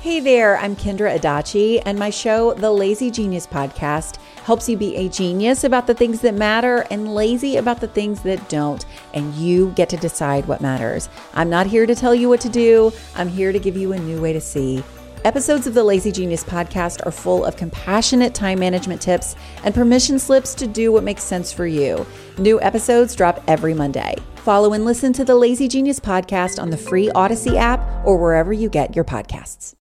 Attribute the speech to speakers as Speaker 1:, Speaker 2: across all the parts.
Speaker 1: Hey there, I'm Kendra Adachi, and my show, The Lazy Genius Podcast, helps you be a genius about the things that matter and lazy about the things that don't, and you get to decide what matters. I'm not here to tell you what to do. I'm here to give you a new way to see. Episodes of the Lazy Genius Podcast are full of compassionate time management tips and permission slips to do what makes sense for you. New episodes drop every Monday. Follow and listen to the Lazy Genius Podcast on the free Odyssey app or wherever you get your podcasts.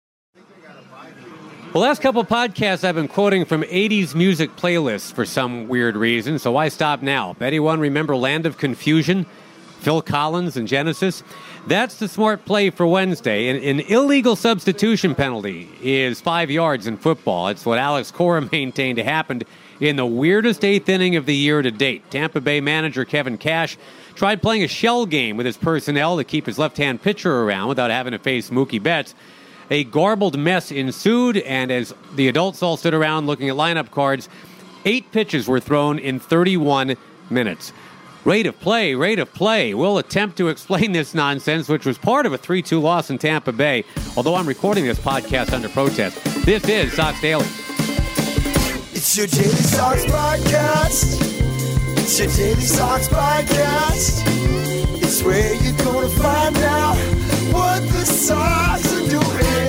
Speaker 2: The last couple of podcasts I've been quoting from 80s music playlists for some weird reason, so why stop now? Anyone remember Land of Confusion? Phil Collins and Genesis? That's the smart play for Wednesday. An illegal substitution penalty is 5 yards in football. It's what Alex Cora maintained happened in the weirdest eighth inning of the year to date. Tampa Bay manager Kevin Cash tried playing a shell game with his personnel to keep his left-hand pitcher around without having to face Mookie Betts. A garbled mess ensued, and as the adults all stood around looking at lineup cards, 8 pitches were thrown in 31 minutes. Rate of play. We'll attempt to explain this nonsense, which was part of a 3-2 loss in Tampa Bay, although I'm recording this podcast under protest. This is Sox Daily.
Speaker 3: It's your Daily Sox Podcast. It's your Daily Sox Podcast. It's where you're going to find out what the Sox are doing.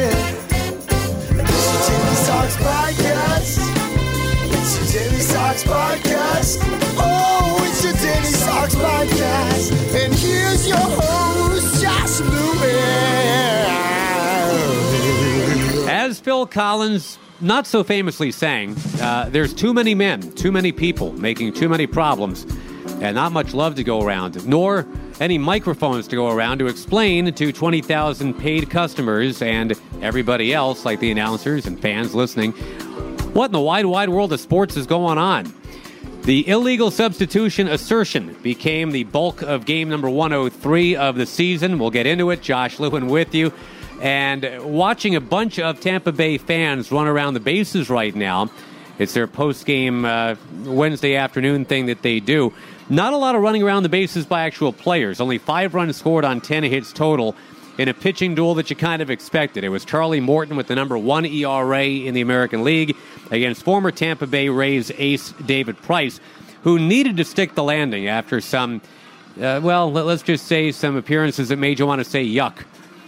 Speaker 3: It's your Daily Sox Podcast. It's your Daily Sox Podcast. Oh, it's your Daily Sox Podcast. And here's your host, Josh Lewin.
Speaker 2: As Phil Collins not so famously sang, there's too many men, too many people making too many problems, and not much love to go around, nor any microphones to go around to explain to 20,000 paid customers and everybody else, like the announcers and fans listening, what in the wide world of sports is going on. The illegal substitution assertion became the bulk of game number 103 of the season. We'll get into it. Josh Lewin with you. And watching a bunch of Tampa Bay fans run around the bases right now. It's their post-game Wednesday afternoon thing that they do. Not a lot of running around the bases by actual players. Only 5 runs scored on 10 hits total in a pitching duel that you kind of expected. It was Charlie Morton with the number 1 ERA in the American League against former Tampa Bay Rays ace David Price, who needed to stick the landing after some, let's just say some appearances that made you want to say yuck.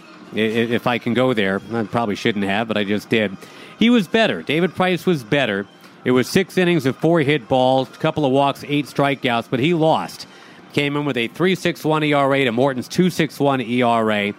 Speaker 2: If I can go there. I probably shouldn't have, but I just did. He was better. David Price was better. It was 6 innings of 4 hit balls, a couple of walks, 8 strikeouts, but he lost. Came in with a 3.61 ERA to Morton's 2.61 ERA.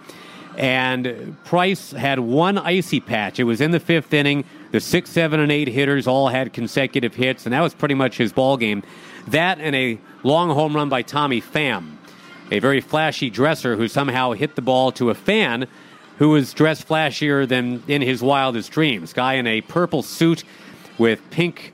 Speaker 2: And Price had 1 icy patch. It was in the 5th inning. The 6, 7, and 8 hitters all had consecutive hits, and that was pretty much his ball game. That and a long home run by Tommy Pham, a very flashy dresser who somehow hit the ball to a fan who was dressed flashier than in his wildest dreams. Guy in a purple suit with pink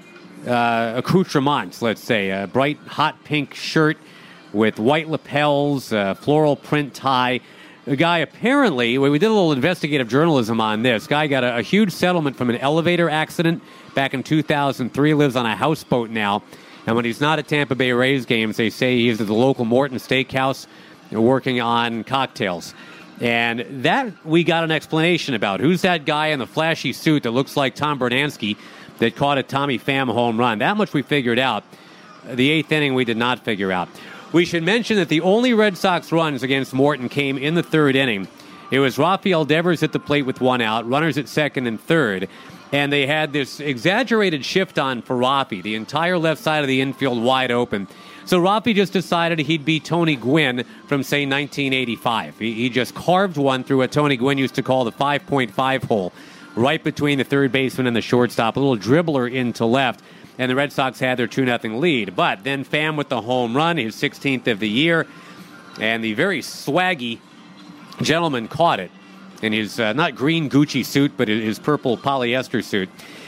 Speaker 2: accoutrements, let's say. A bright, hot pink shirt with white lapels, floral print tie. The guy apparently, we did a little investigative journalism on this. Guy got a huge settlement from an elevator accident back in 2003. Lives on a houseboat now. And when he's not at Tampa Bay Rays games, they say he's at the local Morton Steakhouse working on cocktails. And that we got an explanation about. Who's that guy in the flashy suit that looks like Tom Bernansky that caught a Tommy Pham home run? That much we figured out. The 8th inning we did not figure out. We should mention that the only Red Sox runs against Morton came in the 3rd inning. It was Rafael Devers at the plate with 1 out, runners at 2nd and 3rd. And they had this exaggerated shift on for Rafi, the entire left side of the infield wide open. So Rafi just decided he'd be Tony Gwynn from, say, 1985. He just carved one through what Tony Gwynn used to call the 5.5 hole, right between the third baseman and the shortstop, a little dribbler into left. And the Red Sox had their 2-0 lead. But then Pham with the home run, his 16th of the year, and the very swaggy gentleman caught it in his not green Gucci suit, but his purple polyester suit.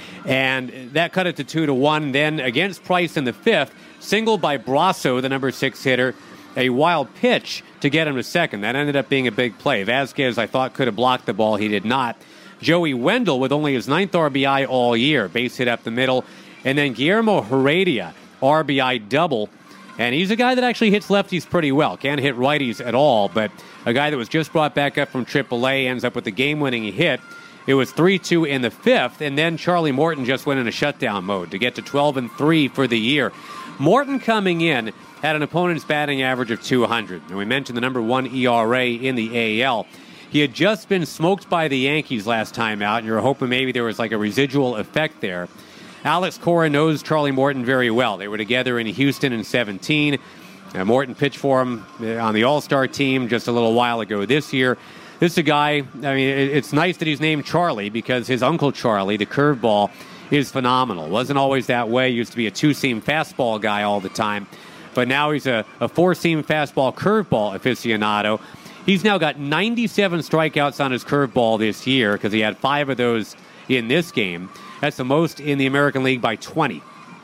Speaker 2: And that cut it to 2-1. Then against Price in the 5th, single by Brasso, the number 6 hitter, a wild pitch to get him to second. That ended up being a big play. Vasquez, I thought, could have blocked the ball. He did not. Joey Wendell with only his 9th RBI all year, base hit up the middle. And then Guillermo Heredia, RBI double. And he's a guy that actually hits lefties pretty well. Can't hit righties at all, but a guy that was just brought back up from AAA ends up with the game-winning hit. It was 3-2 in the fifth, and then Charlie Morton just went into shutdown mode to get to 12-3 for the year. Morton coming in had an opponent's batting average of 200. And we mentioned the number 1 ERA in the AL. He had just been smoked by the Yankees last time out, and you're hoping maybe there was like a residual effect there. Alex Cora knows Charlie Morton very well. They were together in Houston in 2017. Morton pitched for him on the All-Star team just a little while ago this year. This is a guy, I mean, it's nice that he's named Charlie because his uncle Charlie, the curveball, is phenomenal. Wasn't always that way. Used to be a two-seam fastball guy all the time. But now he's a four-seam fastball curveball aficionado. He's now got 97 strikeouts on his curveball this year because he had 5 of those in this game. That's the most in the American League by 20.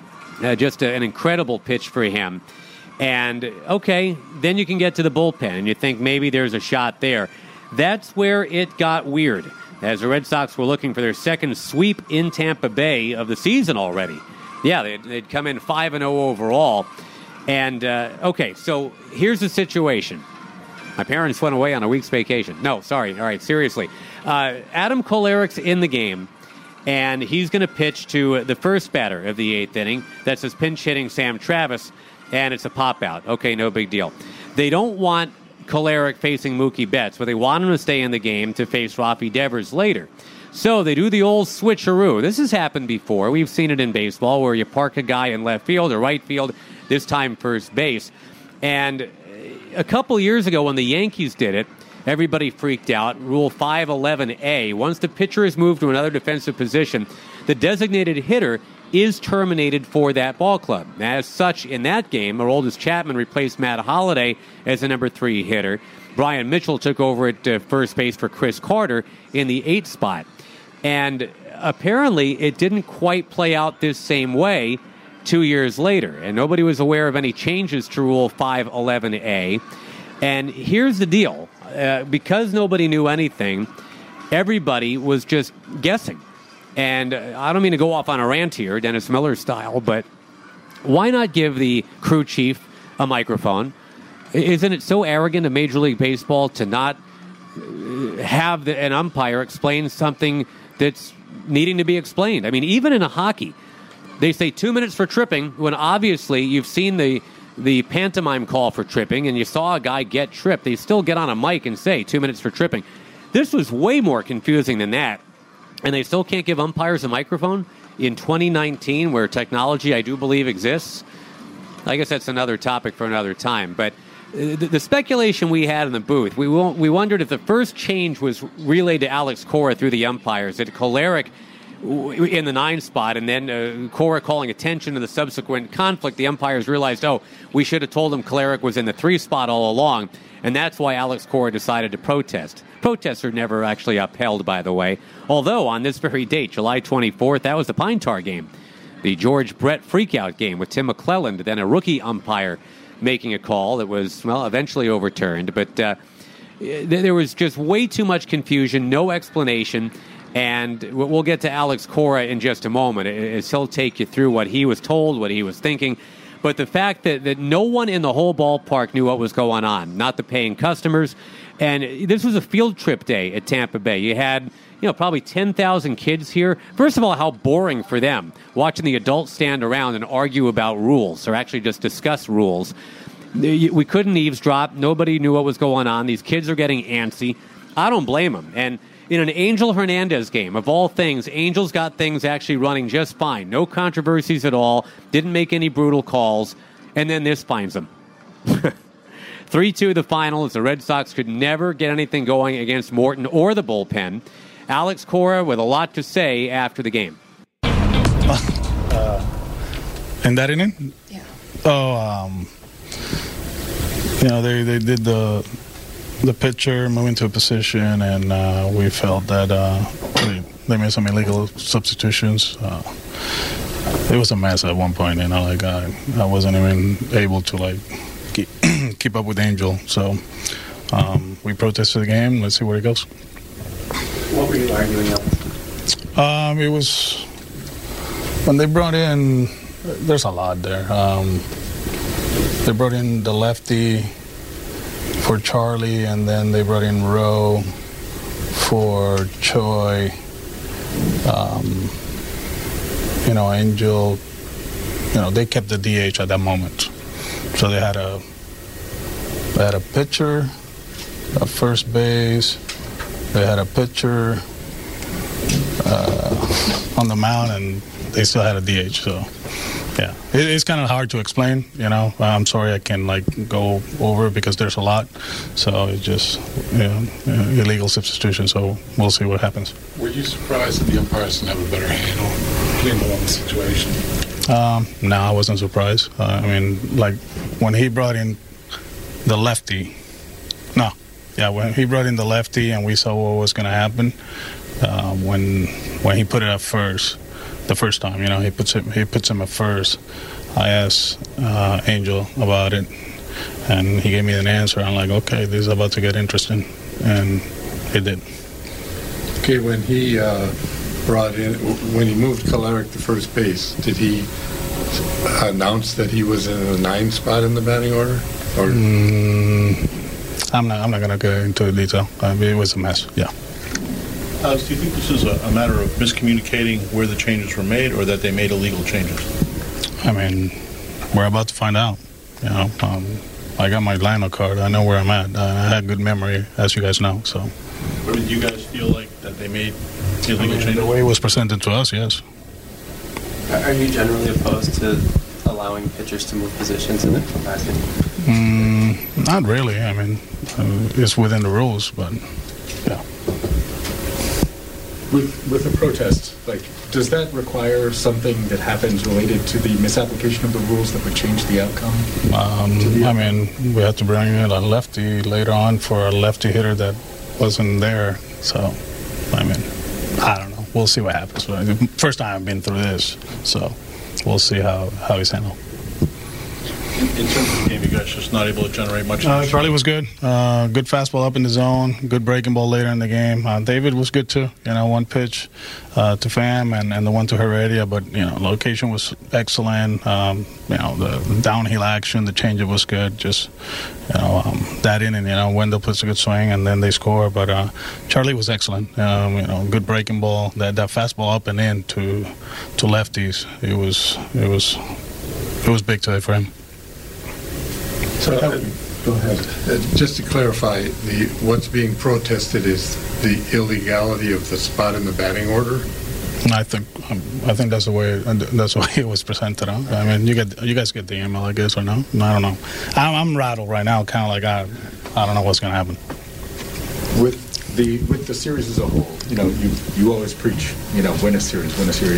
Speaker 2: Just an incredible pitch for him. And, okay, then you can get to the bullpen, and you think maybe there's a shot there. That's where it got weird, as the Red Sox were looking for their second sweep in Tampa Bay of the season already. Yeah, they'd come in 5-0 overall. And, okay, so here's the situation. My parents went away on a week's vacation. No, sorry. All right, seriously. Adam Kolaric's in the game. And he's going to pitch to the first batter of the 8th inning. That's his pinch hitting Sam Travis, and it's a pop out. Okay, no big deal. They don't want Kolaric facing Mookie Betts, but they want him to stay in the game to face Rafi Devers later. So they do the old switcheroo. This has happened before. We've seen it in baseball where you park a guy in left field or right field, this time first base. And a couple years ago when the Yankees did it, everybody freaked out. Rule 511A, once the pitcher is moved to another defensive position, the designated hitter is terminated for that ball club. As such, in that game, Aroldis Chapman replaced Matt Holliday as the number 3 hitter. Brian Mitchell took over at first base for Chris Carter in the 8th spot. And apparently, it didn't quite play out this same way 2 years later. And nobody was aware of any changes to Rule 511A. And here's the deal. Because nobody knew anything, everybody was just guessing. And I don't mean to go off on a rant here, Dennis Miller style, but why not give the crew chief a microphone? Isn't it so arrogant of Major League Baseball to not have an umpire explain something that's needing to be explained? I mean, even in a hockey, they say 2 minutes for tripping, when obviously you've seen the pantomime call for tripping, and you saw a guy get tripped. They still get on a mic and say 2 minutes for tripping. This was way more confusing than that. And they still can't give umpires a microphone in 2019 where technology, I do believe, exists. I guess that's another topic for another time. But the speculation we had in the booth, we wondered if the first change was relayed to Alex Cora through the umpires, that Kolaric in the 9 spot, and then Cora calling attention to the subsequent conflict, the umpires realized, we should have told him Kolaric was in the 3 spot all along, and that's why Alex Cora decided to protest. Protests are never actually upheld, by the way, although on this very date, July 24th, that was the Pine Tar game, the George Brett freakout game with Tim McClelland, then a rookie umpire making a call that was, eventually overturned, but there was just way too much confusion, no explanation. And we'll get to Alex Cora in just a moment, as he'll take you through what he was told, what he was thinking. But the fact that no one in the whole ballpark knew what was going on, not the paying customers. And this was a field trip day at Tampa Bay. You had, probably 10,000 kids here. First of all, how boring for them, watching the adults stand around and argue about rules, or actually just discuss rules. We couldn't eavesdrop. Nobody knew what was going on. These kids are getting antsy. I don't blame them. And in an Angel Hernandez game, of all things, Angels got things actually running just fine. No controversies at all. Didn't make any brutal calls. And then this finds them. 3-2 the final, as the Red Sox could never get anything going against Morton or the bullpen. Alex Cora with a lot to say after the game.
Speaker 4: In that inning?
Speaker 5: Yeah.
Speaker 4: They did the pitcher moving to a position, and we felt that they made some illegal substitutions. It was a mess at one point, I wasn't even able to keep up with Angel. So we protested the game. Let's see where it goes.
Speaker 5: What were you arguing about?
Speaker 4: It was when they brought in. There's a lot there. They brought in the lefty for Charlie, and then they brought in Rowe for Choi. Angel. They kept the DH at that moment, so they had a pitcher at first base. They had a pitcher on the mound, and they still had a DH. So, yeah, it's kind of hard to explain. I'm sorry I can't go over it because there's a lot. So it's just illegal substitution. So we'll see what happens.
Speaker 5: Were you surprised that the umpires didn't have a better handle on the situation?
Speaker 4: No, I wasn't surprised. When he brought in the lefty. When he brought in the lefty and we saw what was going to happen, when he put it at first, the first time, he puts him at first. I asked Angel about it, and he gave me an answer. I'm like, okay, this is about to get interesting, and it did.
Speaker 5: Okay, when he moved Kolarek to first base, did he announce that he was in a 9 spot in the batting order? Or
Speaker 4: I'm not going to go into the detail. It was a mess. Yeah.
Speaker 6: Alex, do you think this is a matter of miscommunicating where the changes were made, or that they made illegal changes?
Speaker 4: We're about to find out. I got my Lionel card. I know where I'm at. I had good memory, as you guys know. So.
Speaker 6: But did you guys feel like that they made illegal changes?
Speaker 4: The way it was presented to us, yes.
Speaker 7: Are you generally opposed to allowing pitchers to move positions and then come back in?
Speaker 4: Not really. It's within the rules, but yeah.
Speaker 8: With a protest, does that require something that happens related to the misapplication of the rules that would change the outcome?
Speaker 4: We had to bring in a lefty later on for a lefty hitter that wasn't there. So, I don't know. We'll see what happens. First time I've been through this, so we'll see how he's handled.
Speaker 6: In terms of the game, you guys just not able to generate much.
Speaker 4: Charlie was good. Good fastball up in the zone. Good breaking ball later in the game. David was good too. One pitch to Pham and the one to Heredia. But location was excellent. The downhill action, the changeup was good. Just that inning, Wendell puts a good swing and then they score. But Charlie was excellent. Good breaking ball. That fastball up and in to lefties. It was big today for him.
Speaker 5: So, go ahead. Just to clarify, what's being protested is the illegality of the spot in the batting order.
Speaker 4: I think that's the way it was presented. Huh? You guys get the email, I guess, or no? I don't know. I'm rattled right now, kind of like I don't know what's going to happen.
Speaker 8: With the series as a whole, you always preach, win a series.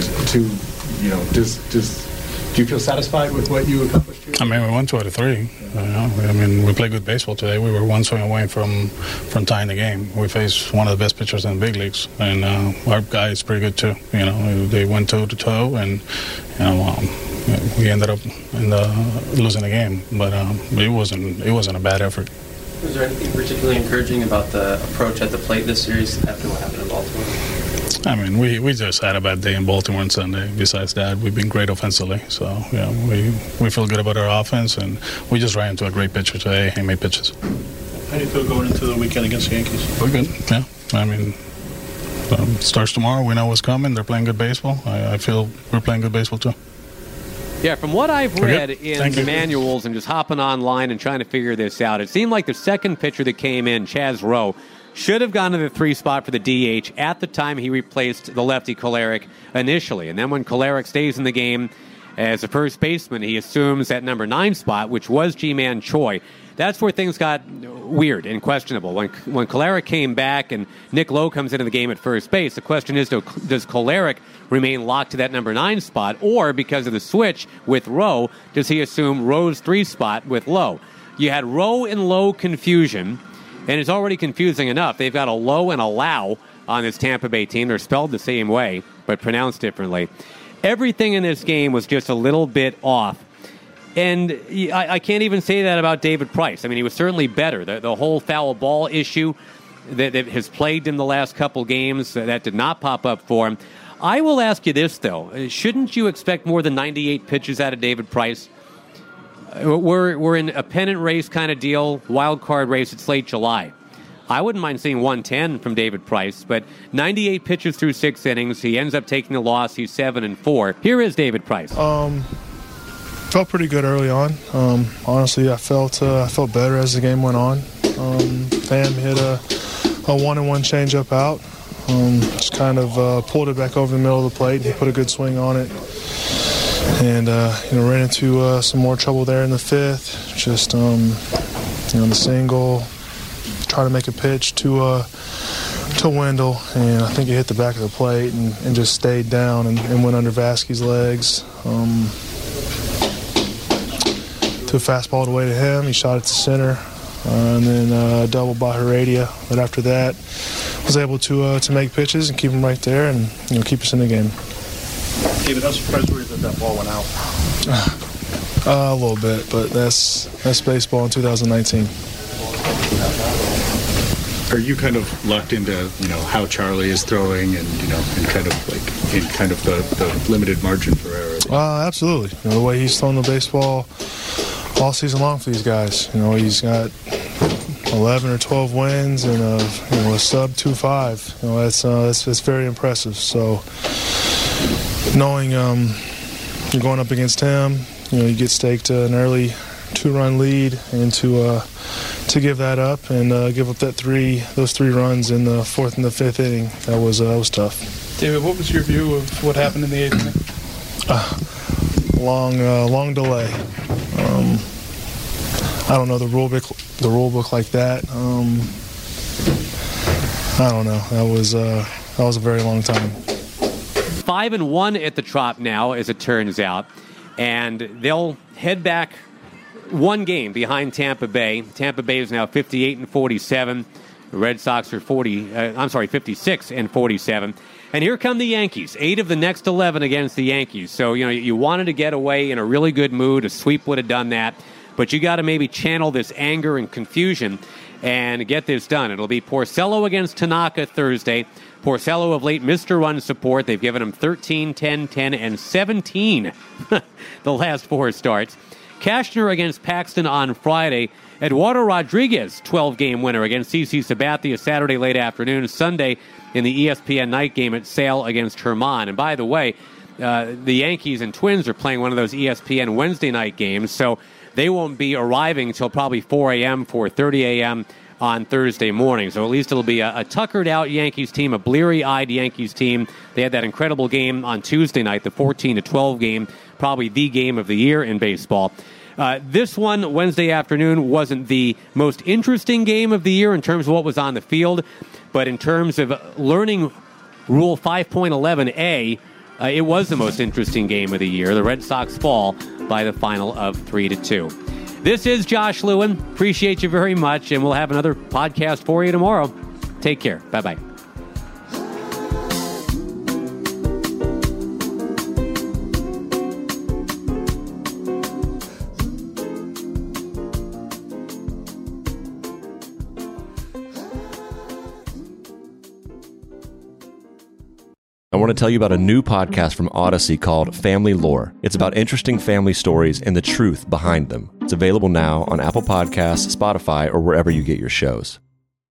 Speaker 8: Do you feel satisfied with what you accomplished here?
Speaker 4: We won 2 out of 3. We played good baseball today. We were one swing away from tying the game. We faced one of the best pitchers in the big leagues, and our guy is pretty good too. They went toe-to-toe, and we ended up losing the game. But it wasn't a bad effort.
Speaker 7: Was there anything particularly encouraging about the approach at the plate this series after what happened in Baltimore?
Speaker 4: We just had a bad day in Baltimore on Sunday. Besides that, we've been great offensively. So, we feel good about our offense, and we just ran into a great pitcher today. He made pitches.
Speaker 6: How do you feel going into the weekend against the Yankees?
Speaker 4: We're good, yeah. Starts tomorrow. We know what's coming. They're playing good baseball. I feel we're playing good baseball, too.
Speaker 2: Yeah, from what I've read in the manuals and just hopping online and trying to figure this out, it seemed like the second pitcher that came in, Chaz Rowe, should have gone to the 3 spot for the DH at the time he replaced the lefty Kolarek initially. And then when Kolarek stays in the game as a first baseman, he assumes that number 9 spot, which was Ji-Man Choi. That's where things got weird and questionable. When Kolarek came back and Nick Lowe comes into the game at first base, the question is, does Kolarek remain locked to that number 9 spot, or because of the switch with Rowe, does he assume Rowe's 3 spot with Lowe? You had Rowe and Lowe confusion, and it's already confusing enough. They've got a Lowe and a Lau on this Tampa Bay team. They're spelled the same way, but pronounced differently. Everything in this game was just a little bit off. And I can't even say that about David Price. He was certainly better. The whole foul ball issue that has plagued him the last couple games, that did not pop up for him. I will ask you this, though. Shouldn't you expect more than 98 pitches out of David Price? we're in a pennant race kind of deal, wild card race. It's late July. I wouldn't mind seeing 110 from David Price, but 98 pitches through 6 innings. He ends up taking the loss. He's 7-4. Here is David Price.
Speaker 9: Felt pretty good early on. Honestly, I felt better as the game went on. Pham hit a 1-1 changeup out. Just kind of pulled it back over the middle of the plate. He put a good swing on it, and ran into some more trouble there in the 5th. Just the single, try to make a pitch to Wendell, and I think it hit the back of the plate and just stayed down and went under Vasquez's legs. To a fastball away to him. He shot it to center, and then a double by Heredia. But after that, was able to make pitches and keep him right there and keep us in the game.
Speaker 6: David, how surprised were you that ball went out?
Speaker 9: A little bit, but that's baseball in 2019.
Speaker 8: Are you kind of locked into how Charlie is throwing and and kind of the limited margin for error?
Speaker 9: Absolutely. The way he's thrown the baseball all season long for these guys. He's got 11 or 12 wins and a sub 2.5. That's very impressive. So knowing you're going up against him, you get staked an early 2-run lead, and to give that up and give up those three runs in the 4th and the 5th inning, that was tough.
Speaker 10: David, what was your view of what happened in the 8th
Speaker 9: inning? Long delay. I don't know the rule book like that. I don't know. That was a very long time.
Speaker 2: 5-1 at the Trop now, as it turns out, and they'll head back one game behind Tampa Bay. Tampa Bay is now 58-47. The Red Sox are 56-47. And here come the Yankees. 8 of the next 11 against the Yankees. So, you wanted to get away in a really good mood. A sweep would have done that. But you got to maybe channel this anger and confusion and get this done. It'll be Porcello against Tanaka Thursday. Porcello of late Mr. Run support. They've given him 13, 10, 10, and 17 the last 4 starts. Cashner against Paxton on Friday. Eduardo Rodriguez, 12-game winner against CC Sabathia Saturday late afternoon. Sunday in the ESPN night game at Sale against Herman. And by the way, the Yankees and Twins are playing one of those ESPN Wednesday night games, so they won't be arriving until probably 4 a.m., 4:30 a.m. on Thursday morning. So at least it'll be a tuckered-out Yankees team, a bleary-eyed Yankees team. They had that incredible game on Tuesday night, the 14-12 game, probably the game of the year in baseball. This one, Wednesday afternoon, wasn't the most interesting game of the year in terms of what was on the field, but in terms of learning Rule 5.11a, it was the most interesting game of the year. The Red Sox fall by the final of 3-2. This is Josh Lewin. Appreciate you very much, and we'll have another podcast for you tomorrow. Take care. Bye-bye.
Speaker 11: I want to tell you about a new podcast from Odyssey called Family Lore. It's about interesting family stories and the truth behind them. It's available now on Apple Podcasts, Spotify, or wherever you get your shows.